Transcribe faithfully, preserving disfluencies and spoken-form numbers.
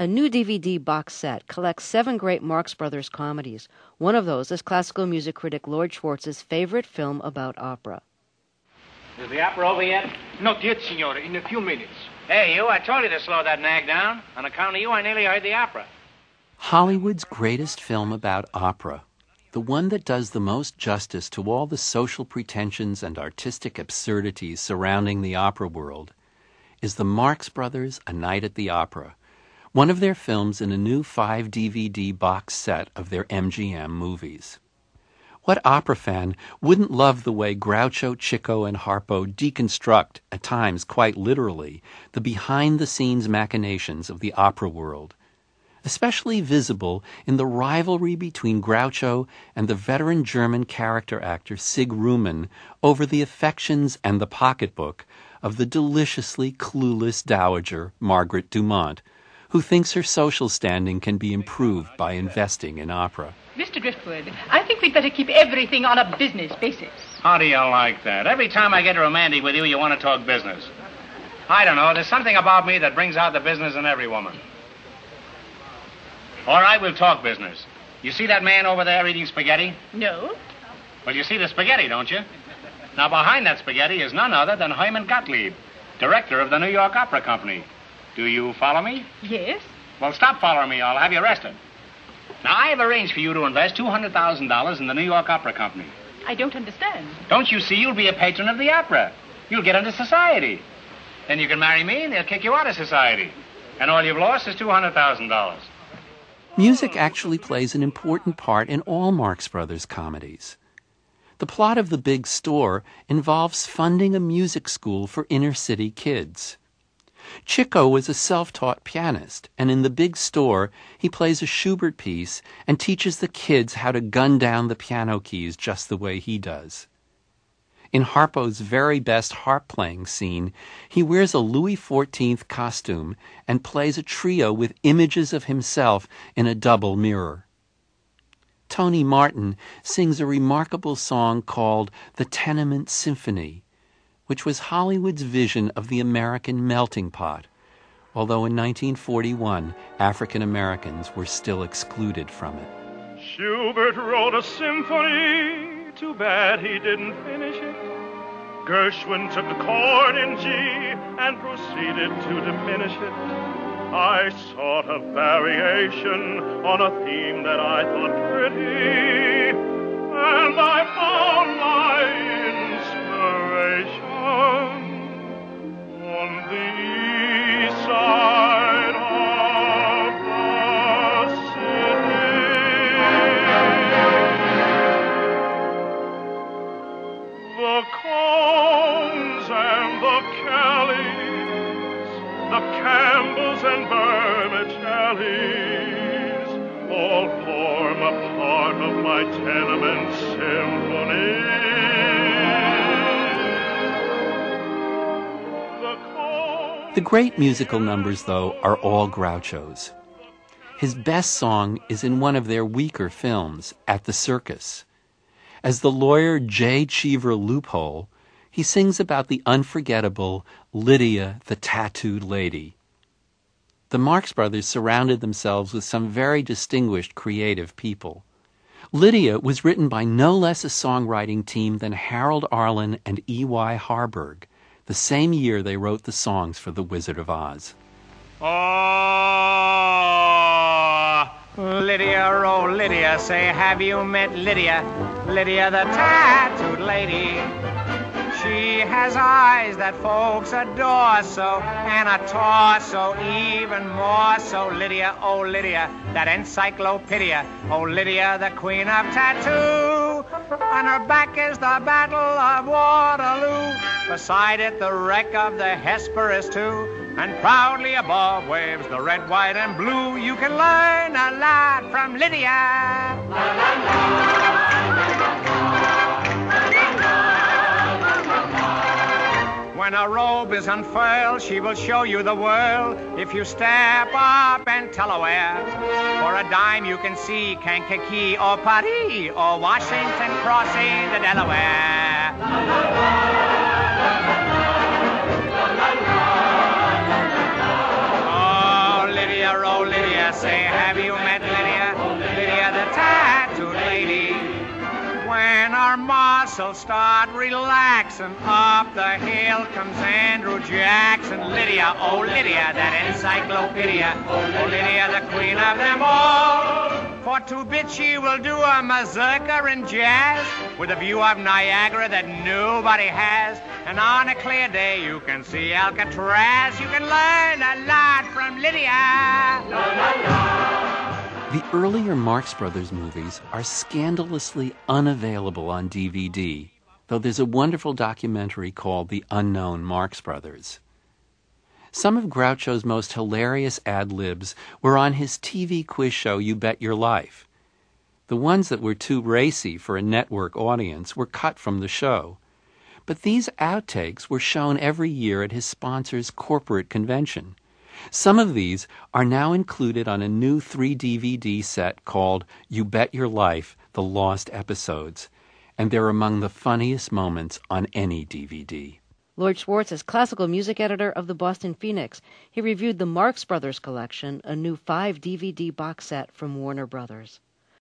A new D V D box set collects seven great Marx Brothers comedies. One of those is classical music critic Lord Schwartz's favorite film about opera. Is the opera over yet? Not yet, signore. In a few minutes. Hey, you, I told you to slow that nag down. On account of you, I nearly heard the opera. Hollywood's greatest film about opera, the one that does the most justice to all the social pretensions and artistic absurdities surrounding the opera world, is the Marx Brothers' A Night at the Opera, one of their films in a new five D V D box set of their M G M movies. What opera fan wouldn't love the way Groucho, Chico, and Harpo deconstruct, at times quite literally, the behind-the-scenes machinations of the opera world, especially visible in the rivalry between Groucho and the veteran German character actor Sig Rumen over the affections and the pocketbook of the deliciously clueless dowager Margaret Dumont, who thinks her social standing can be improved by investing in opera. Mister Driftwood, I think we'd better keep everything on a business basis. How do you like that? Every time I get romantic with you, you want to talk business. I don't know. There's something about me that brings out the business in every woman. All right, we'll talk business. You see that man over there eating spaghetti? No. Well, you see the spaghetti, don't you? Now, behind that spaghetti is none other than Herman Gottlieb, director of the New York Opera Company. Do you follow me? Yes. Well, stop following me. I'll have you arrested. Now, I have arranged for you to invest two hundred thousand dollars in the New York Opera Company. I don't understand. Don't you see? You'll be a patron of the opera. You'll get into society. Then you can marry me, and they'll kick you out of society. And all you've lost is two hundred thousand dollars. Music actually plays an important part in all Marx Brothers comedies. The plot of The Big Store involves funding a music school for inner-city kids. Chico was a self-taught pianist, and in The Big Store, he plays a Schubert piece and teaches the kids how to gun down the piano keys just the way he does. In Harpo's very best harp-playing scene, he wears a Louis the fourteenth costume and plays a trio with images of himself in a double mirror. Tony Martin sings a remarkable song called The Tenement Symphony, which was Hollywood's vision of the American melting pot, although in nineteen forty-one, African Americans were still excluded from it. Schubert wrote a symphony, too bad he didn't finish it. Gershwin took a chord in G and proceeded to diminish it. I sought a variation on a theme that I thought pretty, and I found my inspiration on the east side of the city. The Combs and the Kellys, the Campbells and Vermicellis all form a part of my tenement symphony. The great musical numbers, though, are all Groucho's. His best song is in one of their weaker films, At the Circus. As the lawyer J. Cheever Loophole, he sings about the unforgettable Lydia the Tattooed Lady. The Marx Brothers surrounded themselves with some very distinguished creative people. Lydia was written by no less a songwriting team than Harold Arlen and E Y Harburg, the same year they wrote the songs for The Wizard of Oz. Oh, Lydia, oh Lydia, say, have you met Lydia? Lydia the tattooed lady. She has eyes that folks adore so, and a torso even more so. Lydia, oh Lydia, that encyclopedia. Oh Lydia, the queen of tattoo. On her back is the Battle of Waterloo. Beside it, the wreck of the Hesperus too. And proudly above waves the red, white, and blue. You can learn a lot from Lydia. La, la, la. When a robe is unfurled, she will show you the world. If you step up and tell her where, for a dime you can see Kankakee or Paris or Washington crossing the Delaware. La, la, la. Oh, Lydia, oh, Lydia. Lydia, say, have you met Lydia? Lydia, the tattooed lady. When our muscles start relaxing, up the hill comes Andrew Jackson. Lydia, oh Lydia, that encyclopedia. Oh Lydia, the queen of them all. For two bits she will do a mazurka in jazz with a view of Niagara that nobody has. And on a clear day you can see Alcatraz. You can learn a lot from Lydia. La, la, la. The earlier Marx Brothers movies are scandalously unavailable on D V D, though there's a wonderful documentary called The Unknown Marx Brothers. Some of Groucho's most hilarious ad-libs were on his T V quiz show You Bet Your Life. The ones that were too racy for a network audience were cut from the show. But these outtakes were shown every year at his sponsor's corporate convention. Some of these are now included on a new three D V D set called You Bet Your Life, The Lost Episodes, and they're among the funniest moments on any D V D. Lloyd Schwartz is classical music editor of the Boston Phoenix. He reviewed the Marx Brothers collection, a new five D V D box set from Warner Brothers.